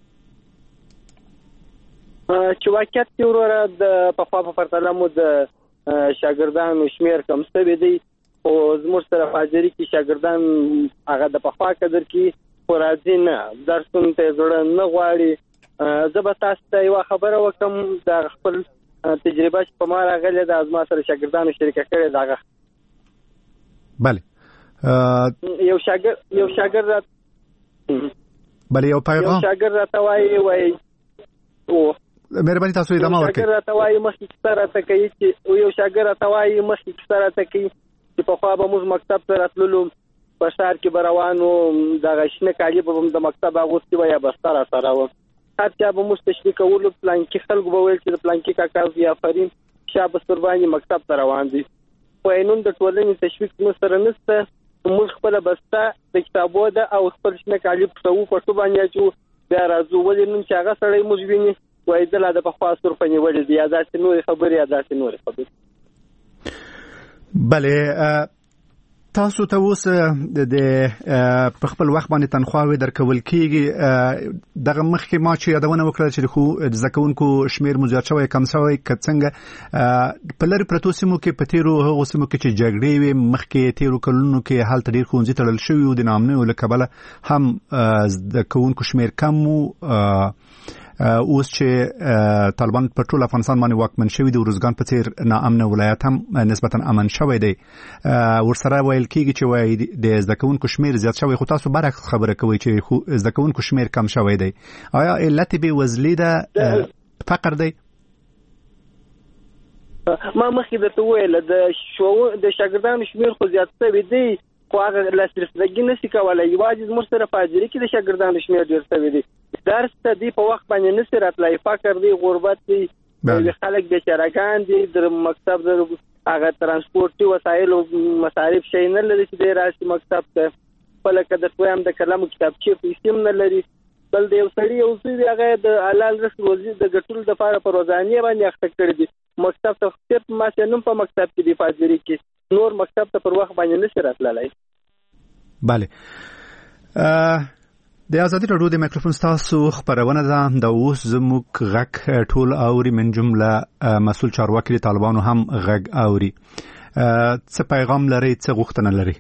چې واقعیت کې وروره د پخوا په پرتله مو د شاګردانو شمېر کم شوی دی خو زموږ سره په حاضري کې شاګردان هغه د پخوا قدر کې خو راځي نه، درسونو ته زړه نه غواړي. زه به تاسو ته یوه خبره وکړم د خپل تجربه چې په ما راغلې ده زما سره شاګردانو شریکه کړې ده هغه. بله یو شاګرد یو شاګرد بله یو پیغام یو شاګرد راته وایي وایي او مهرباني تاسو ادامه ورکړئ. شاګرد راته وایي مخکې کیسه راته کوي چې یو شاګرد راته وایي مخکې کیسه راته کوي چې په خوا به موږ مکتب ته راتللو په ښار کې به روانو دغه شنه کالي به هم د مکتب اغوستي وه یا بسته را سره وه. هر چا به موږ تشویق کولو، پلانکي خلکو به ویل چې د پلانکي کاکا زوی آفرین شا بستر باندې مکتب ته روان دي. خو اینون د ټولنې تشویق موږ سره نشته. موږ خپله بسته د کتابو ده او خپل شنه کالي پټوو، پټو باندې اچوو، بیا راځو. ولې نن چې هغه سړی موږ ویني وایي ده لا د پخوا سور په نیولې دي، یا داسې نورې خبرې یا داسې نورې خبرې. بله، تاسو ته اوس د په خپل وخت باندې تنخواوې درکول کېږي. دغه مخکې ما چې یادونه وکړه چې خو د زده کوونکو شمېر مو زیات شوی کم شوی که څنګه په لرې پرتو سیمو کې په تېرو هغو سیمو کې چې جګړې وې مخکې تېرو کلونو کې هلته ډېر ښوونځي تړل شوي وو د ناامنیو له کبله هم زده کوونکو شمېر کم وو. اوس چې طالبان په ټول افغانستان باندې واکمن شوي دي، ارزګان په څېر ناامنه ولایت هم نسبتا امن شوی دی. ورسره ویل کېږي چې وایي د زده کوونکو شمېر زیات شوی، خو تاسو برعکس خبره کوئ چې زده کوونکو شمېر کم شوی دی. آیا علت بې وزلي ده، فقر دی؟ ما مخکې درته وویل د شاګردانو شمېر خو زیات شوی دی، خو هغه لاسرسي نشي کولی. یوازې زموږ سره په حاضري کې د شاګردانو شمېر ډېر شوی دی. درس ته دی په وخت باندې نشي راتلی، فقر دی، غربت دی، خلک بیچارهګان دي، د مکتب د هغه ترانسپورټي وسایلو مصارف شی نه لري چې دی راشي مکتب ته. خپله که درته وایم د قلم کتابچې پیسې هم نه لري. بل د یو سړي یو څه دی هغه د حلال رزق روزي د ګټلو دپاره په روزانیه باندې اخته کړي دي. مکتب ته صرف ماسې نوم په مکتب کې دی، په حاضري کې، نور مکتب ته پر وخت باندې نشي راتللی. بله، د آزادي راډیو د مایکروفون ستاسو خپرونه ده. د اوس زموږ غږ ټول اوري، من جمله مسؤل چارواکي د طالبانو هم غږ اوري. څه پیغام لري، څه غوښتنه لري؟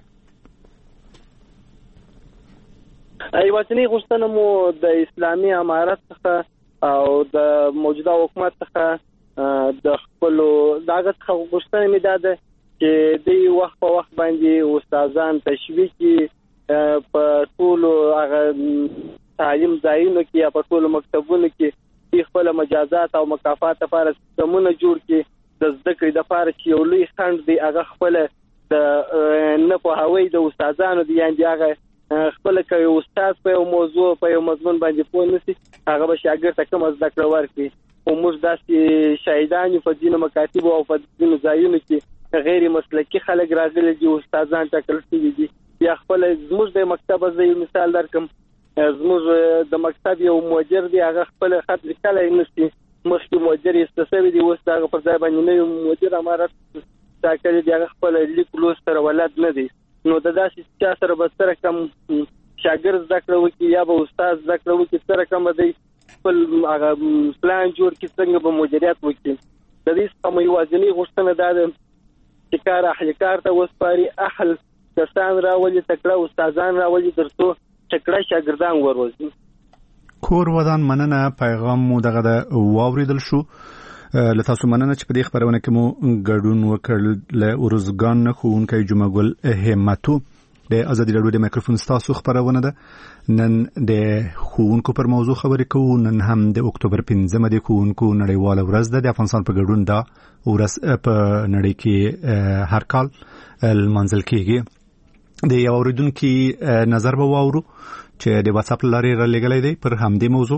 یوازینۍ غوښتنه مو د اسلامي امارت څخه او د موجوده حکومت څخه د خپلو دغه څخه غوښتنه مې دا ده چې دوی وخت په وخت باندې استادان تشویق کړي، په ټولو هغه تعلیم ځایونو کې یا په ټولو مکتبونو کې خپل مجازات او مکافات لپاره سیستمونه جوړ کړي. د زده کړې لپاره چې یو لوی خنډ دی هغه خپل د نه پوهاوی د استادانو دی، یعنې هغه خپل کوي استاد په یو موضوع په یو مضمون باندې پوه نشي، هغه به شاګرد ته کوم زده کړه ورکړي. او موږ داسې شاهدان یو په ځینو مکاتبو او په ځینو ځایونو کې غیر مسلکي خلک راغلي دي، استادان ټاکل شوي دي. یا خپل زموږ د مکتب زه یو مثال درکم، زموږ د مکتب یو مدیر دی، هغه خپل خط لیکلی نشي، مخکې مدیر ایسته شوی دی، اوس د هغه پر ځای باندې نوی مدیر امارت ټاکلی دی، هغه خپل لیک لوست سره ولد نه دی. نو د داسې چا سره به څه رقم شاګرد زده کړه وکړي یا به استاد زده کړه وکړي، څه رقم به دی خپل هغه پلان جوړ کړي، څنګه به مدیریت وکړي. د دې څخه مو یوازینۍ غوښتنه دا ده چې کار اهل کار ته وسپاري، اهل کسان راولي، تکړه استادان راولي، ترڅو تکړه شاګردان وروزي. کور ودان مننه. پیغام مو دغه د واوریدل شو. له تاسو مننه چې په دې خبرونه کې مو ګډون وکړ. له ارزګان نه ښوونکی جمعه ګل همتو د آزادي راډیو د مایکروفون ستاسو خبرونه ده. نن د ښوونکو پر موضوع خبرې کوو. نن هم د اکتوبر پنځمه د ښوونکو نړیواله ورځ ده. د افغانستان په ګډون دا ورځ په نړۍ کې هر کال لمانځل کېږي. د یو اوریدونکي نظر به واورو چې د واتساپ لارې را لېږلی دی پر همدې موضوع.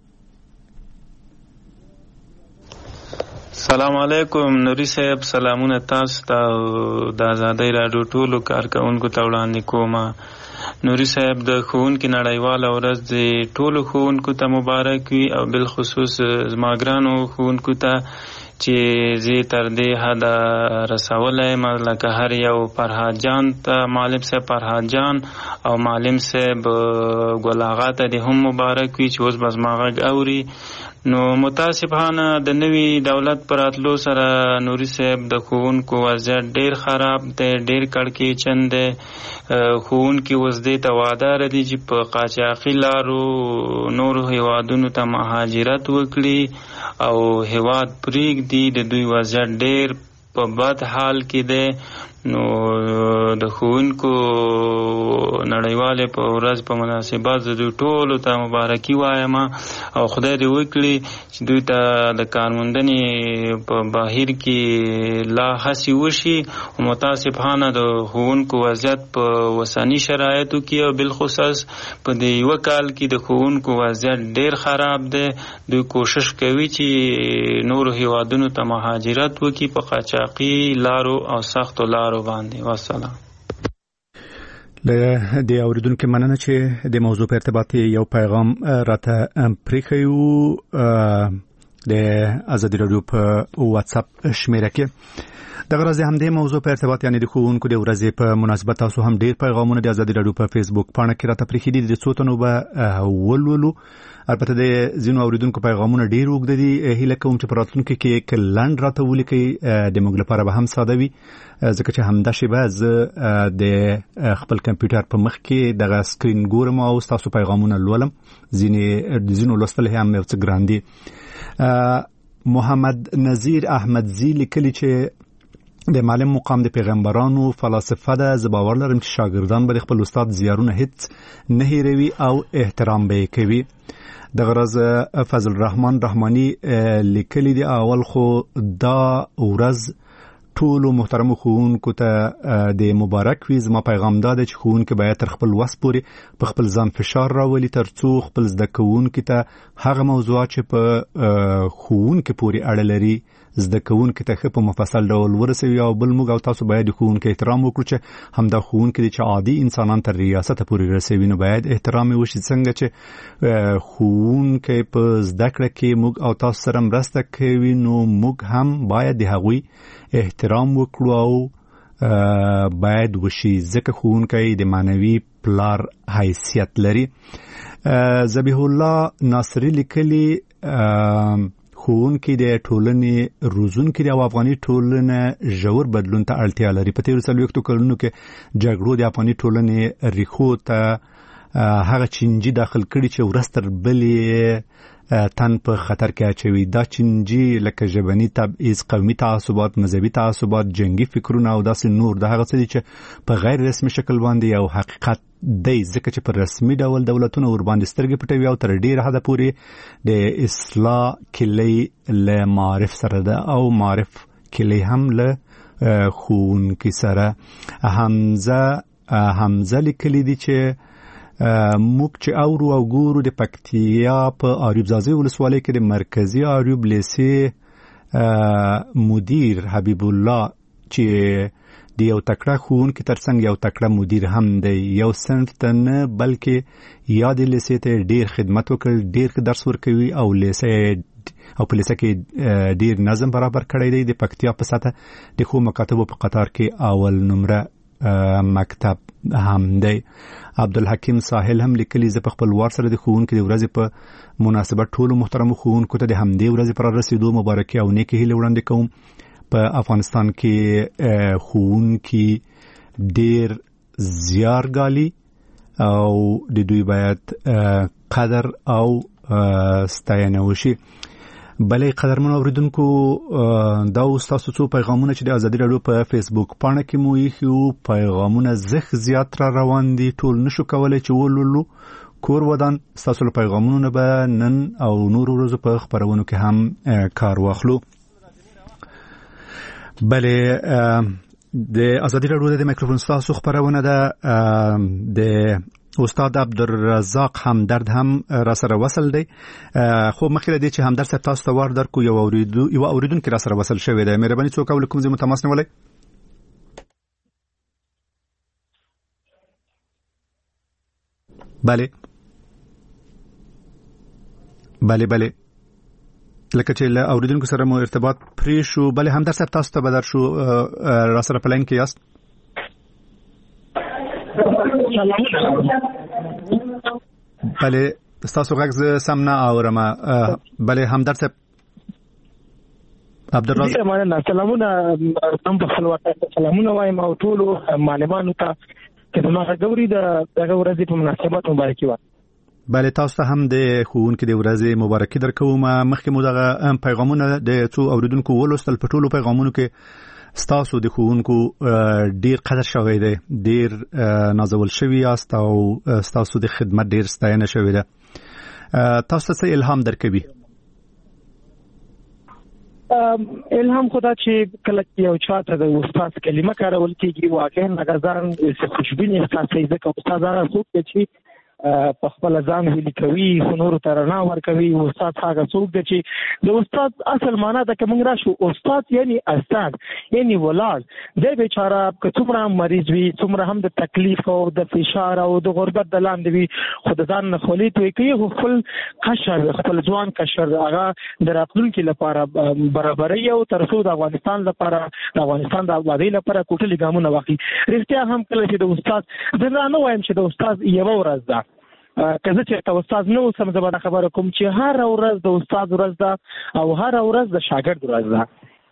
سلام علیکم نوري صاحب، سلامونه تاسو ته د آزادۍ راډیو ټولو کارکونکو ته وړاندې کوم. نوري صاحب، د ښوونکي نړیواله ورځ د ټولو ښوونکو ته مبارک وي، او بالخصوص زما ګرانو ښوونکو ته چې زه تر دې حده رسولی یم، لکه هر یو فرهاد جان ته، معلم صاحب فرهاد جان او معلم صاحب ګل آغا ته دې هم مبارک وي چې اوس به زما غږ اوري. نو متاسفانه د نوي دولت پر راتلو سره نوري صاحب د ښوونکو وضعیت ډېر خراب دی، ډېر کړکېچن دی. ښوونکي اوس دې ته وادار دي چې په قاچاقي لارو نورو هیوادونو ته مهاجرت وکړي او هیواد پرېږدي. د دوی وضعیت ډېر په بد حال کې دی. نو د ښوونکو نړیواله په ورځ په مناسبت د ټولو ته مبارکي وایم او خدای دې وکړي چې دوی ته د کارموندنې په بهیر کې لا هڅې وشي او متاسفانه د ښوونکو وضعیت په وساني شرایطو کې او بالخصوص په دې یو کال کې د ښوونکو وضعیت ډیر خراب دی. دوی کوشش کوي چې نورو هیوادونو ته مهاجرت وکړي په قاچاقي لارو او سختو لارو باندې. والسلام. له د اوریدونکو مننه چې د موضوع په ارتباط یو پیغام راته پریخیو د ازادي رادیو په واتس اپ شمیره کې. دغه ورځ هم د موضوع په ارتباط یعنی د ښوونکو د ورځې په مناسبت تاسو هم ډیر پیغامونه د ازادي رادیو په فیسبوک پاڼه کې راته پریخي دي. د څو تنو به ولولو. البته د ځینو اوریدونکو پیغامونه ډیر وګړي دي. هیله کوم چې پراتونکو کې کلند راته ولیکي د موږ لپاره به هم ساده وي ځکه چې همدا شیبه زه د خپل کمپیوټر په مخ کې دغه سکرین ګورم او تاسو پیغامونه لولم. ځینې ځینو لوستل هم یو څه ګران دي. محمد نذیر احمدزی لیکلی چې د معلم مقام د پیغمبرانو فلسفه ده. زه باور لرم چې شاګردان به خپل استاد زیارونه هیڅ نه هیروي او احترام به کوي. د غرض فضل الرحمن رحمانی لیکلی دی اول خو دا ورځ ټول محترم ښوونکو ته د مبارک وي. زما پیغام دا دی چې ښوونکي باید تر خپل وس پورې په خپل ځان فشار راولي ترڅو خپل زده کوونکي ته هغه موضوعات چې په ښوونکي پورې اړه لري زده کوونکي ته ښه په مفصل ډول ورسوي. او بل موږ او تاسو باید د ښوونکي احترام وکړو چې همدا ښوونکي دي چې عادي انسانان تر ریاست پورې رسوي نو باید احترام وشي. څنګه چې ښوونکي په زده کړه کې موږ او تاسو سره مرسته کوي نو موږ هم باید د هغوی احترام وکړو او باید وشي ځکه ښوونکی د معنوي پلار حیثیت لري. ذبیح الله ناصری لیکلی ښوونکی د ټولنې روزونکی دی او افغاني ټولنه ژور بدلون ته اړتیا لري. په تیرو څلوېښتو کلونو کې جګړو د افغاني ټولنې ریښو ته هغه چینجي داخل کړي چې ورځ تر بلې تن په خطر کې اچوي. دا چینجي لکه ژبني تبعیض، قومي تعصبات، مذهبي تعصبات، جنگي فکرونه او داسې نور د هغه څه دي چې په غیر رسمي شکل باندې یو حقیقت دی ځکه چې په رسمي ډول دولتونه ور باندې سترګې پټوي او تر ډیره حده پورې د اصلاح کلی له معرف سره ده او معرف کلی هم له ښوونکي سره. حمزه حمزه لیکلی دی چې موږ چې اورو او ګورو د پکتیا په آریوب زازي ولسوالۍ کې د مرکزی آریوب لیسې مدیر حبیب الله چې د یو تکړه ښوونکي ترڅنګ یو تکړه مدیر هم دی. یو صنف ته نه بلکې یا د لیسې ته ډیر خدمت وکړ، ډیر درس ورکوي او لیسې او په لیسه کې ډیر نظم برابر کړی دی. د پکتیا په سطح د ښو مکاتبو په قطار کې اول نمره مکتب هم دی. عبدالحکیم ساحل هم لیکلی زه په خپل وار سره د ښوونکي د ورځې په مناسبت ټولو محترمو ښوونکو ته د همدې ورځې پر رسیدو مبارکي او نیکې هیلې وړاندې کوم. په افغانستان کې ښوونکي ډیر زیارګالي او د دوی باید قدر او ستاینه وشي. بلې قدرمن اوریدونکو دا تاسو څو پیغامونه چې د ازادي رادیو په فیسبوک پاڼه کې مو یو پیغامونه زخ زیات را روان دي ټول نشو کولای چې ولولو. کور ودان تاسو له پیغامونو به نن او نور ورځې په خبرونو کې هم کار واخلو. بلې د ازادي رادیو د میکروفون تاسو خبرونه ده د استاد عبدالرزاق همدرد هم را سره وصل دی. خو مخکې دی چې همدرد صاحب تاسو ته وار درکو یو اوریدو یو اوریدونکو را سره وصل شوی دی. مهرباني څوک او کوم ځای متماس نه ولای. بله بله بله لکه چې له اوریدونکو سره مو ارتباط پرې شو. بله همدرد صاحب تاسو ته بدر شو را سره پلان کې یاست. بله تاسو غږ سم نه اورم. بله همدرد صاحب عبدالرزاق مننه. سلامونه تم په خپلواک سلامونه وایم او ټول معلمانو ته چې په ماغه ګوري د دغه ورځې په مناسبت مبارکي وایم. بله تاسو ته هم د ښوونکي د ورځې مبارکي درکوم. مخکې مو دغه پیغامونه د څو اوریدونکو ولوستل. په ټولو پیغامونو کې ستاسو د ښوونکو ډیر قدر شوی دی، ډیر نازول شوی یاست او ستاسو د خدمت ډیر ستاینه شوی ده. تاسو ته الهام درکوي؟ الهام خدا چې کله یو چاته د استاد کلمه کارول کېږي واقعا هغه ځان څه خوشبیني احساسوي، ځکه استاد هغه څوک دی چې په خپل ځان هلي کوي، نورو ته رڼا ورکوي. استاد هغه څوک دی چې د استاد اصل معنا ده که موږ راشو استاد یعنی استاد یعنی ولاړ دی بیچاره که څومره مریض وي، څومره هم د تکلیف او د فشار او د غربت د لاندې وي، خو د ځان نه خولې توی کوي، خپل قشر خپل ځوان قشر هغه د راتلونکي لپاره برابروي او تر څو د افغانستان لپاره د افغانستان د ابادۍ لپاره کوټلي ګامونه واخلي. رښتیا هم کله چې د استاد زه نه وایم چې د استاد یوه ورځ ده، که زه چې استاد نه اوسم زه به دا خبره کوم چې هر ورځ د استاد ورځ ده او هر ورځ د شاګرد ورځ ده.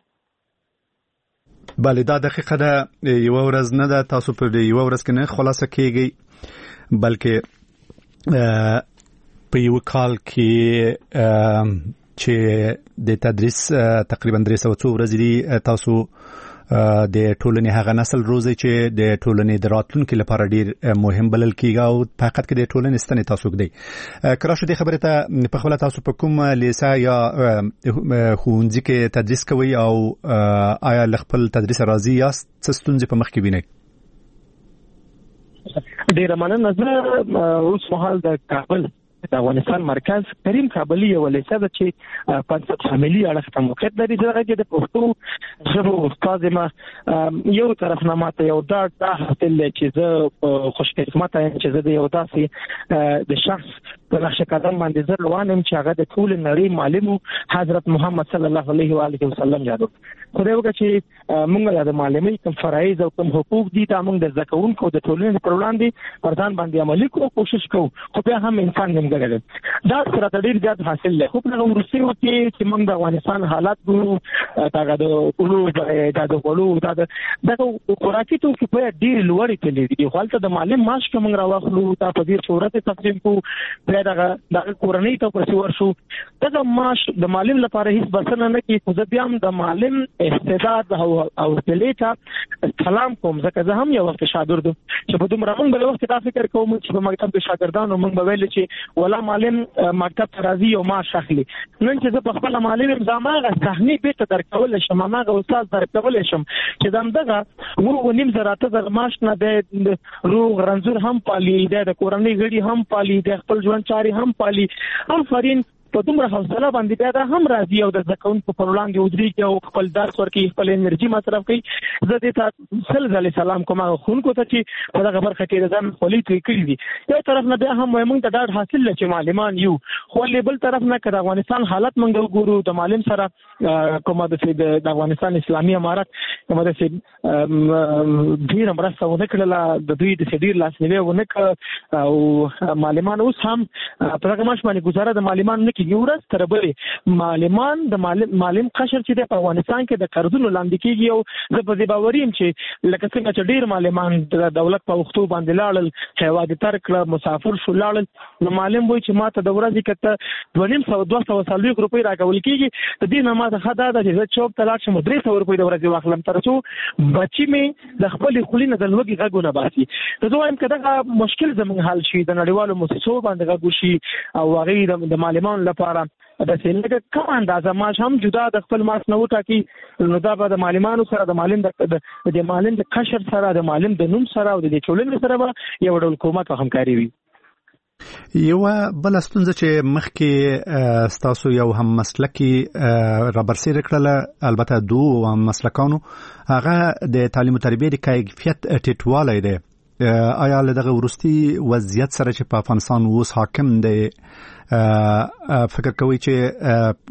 بله دا دقیقه ده، یوه ورځ نه ده، تاسو په یوه ورځ کې نه خلاصه کېږئ، بلکې په یو کال کې چې د تدریس تقریبا درې سوه څو ورځې دي، تاسو د ټولنې هغه نسل روزي چې د ټولنې د راتلونکي لپاره ډیر مهم بلل کیږي او په حقیقت کې د ټولنې ستنې تاسو کېدی. کراشه د خبره ته په خپل تاسو په کوم لیسا یا ښوونځي کې تدریس کوي او آیا خپل تدریس راضي یاست؟ څه ستونزې په مخ کې وینئ؟ ډیره مننه. زه اوس مهال د کابل د افغانستان مرکز کریم کابلی یو لیسه ده چې پنځه فاميلي اړخ ته موقعیت لري. زه هغه د پښتو ژبو استاد یم. یو طرف نه ماته یو دا حاصل دی چې زه خوشقسمته یم چې زه د یو داسې د شخص په نقش قدم باندې زه روان یم چې هغه د ټول نړۍ معلم حضرت محمد صلی الله علیه و آله وسلم یادو. خدای وکړي چې موږ د معلمۍ کوم فرایض او کوم حقوق دي دا موږ د زده کوونکو د ټولنې پر وړاندې پر ځان باندې عملي کوو، کوشش کوو، خو بیا هم انسان یم دا سره ډیر زیات حاصل دی. خو په ورسي وتی چې موږ د افغانستان حالات ګورو، دا د کولو دا د کولو دا د خوراکي توکو په ډیر لوړې تللی دي. خو د معلم معاش کوم راوخلو دا په ډیر شهرت تقسیم کو، بیا دا د کورنۍ ته پرسي ورشو. دا معاش د معلم لپاره هیڅ بسنه نه کی، خو ځکه هم د معلم استعداد او او تلیتا سلام کوم، ځکه زه هم یو وخت شاګرد چې په دومره موږ بل وخت دا فکر کوم چې په مکتب کې شاګردانو موږ به ویل چې ولا معلم مکتب ته راځي او معاش اخلي. نن چې زه په خپل معلم زماغه صحنه بیت درکول شم، ماغه استاد درکول شم چې دمدغه وو نیم زراته د معاش نه د روغ رنځور هم پالي، د کورنۍ غړي هم پالي، د خپل ژوند چاري هم پالي. آفرین په دومره حوصله باندې بیا دا هم راځي او د ځکونکو پر وړاندې ودرېږي او خپل درس ورکوي، خپل انرژي مصرف کوي. زه دې ته سل ځلې سلام کوم هغه ښوونکو ته چې په دغه برخه کې د ځان خولې توی کړي دي. یو طرف نه بیا هم وایي موږ ته ډاډ حاصل دی چې معلمان یو، خو بل طرف نه که د افغانستان حالت موږ وګورو، د معلم سره کومه د افغانستان اسلامي امارت کومه داسې ډېره مرسته ونه کړله، د دوی داسې ډېر لاسنیوی ونه کړه او معلمان اوس هم په دغه معاش باندې ګزاره د معلمان نه کېږي. ورځ تر بلې معلمان د معلم معلم قشر چې د افغانستان کې د قرضونو لاندې کېږي او زه په دې باور یم چې لکه څنګه چې ډېر معلمان د دولت په وختو باندې لاړل، هیواد یې ترک کړه، مسافر شو، لاړل، نو معلم وایي چې ما ته د ورځې که ته دوه نیم سوه دوه سوه څلوېښت روپۍ راکول کېږي، د دې نه ما ته ښه دا ده چې زه چوک ته لاړ شم درې سوه روپۍ د ورځې واخلم تر څو بچي مې د خپلې خولې نه د لوږې غږ ونه باسي. زه وایم که دغه مشکل زموږ حل شي، د نړیوالو مؤسسو باندې غږ وشي او هغې د معلمانو لپاره داسې لکه کوم اندازه معاش هم جدا د خپل معاش نه وټاکي، نو دا به د معلمانو سره د معلم د معلم د قشر سره د معلم د نوم سره او د ټولنې سره به یو ډول کومک او همکاري وي. یو بل ستونزه چې مخکې ستاسو یو هم مسلکی رابرسېره کړله، البته دوه هم مسلکانو، هغه د تعلیم او تربیې د کیفیت ټیټوالی دی. آیا له دغه وروستي وضعیت سره چې په افغانستان اوس حاکم دی فکر کوي چې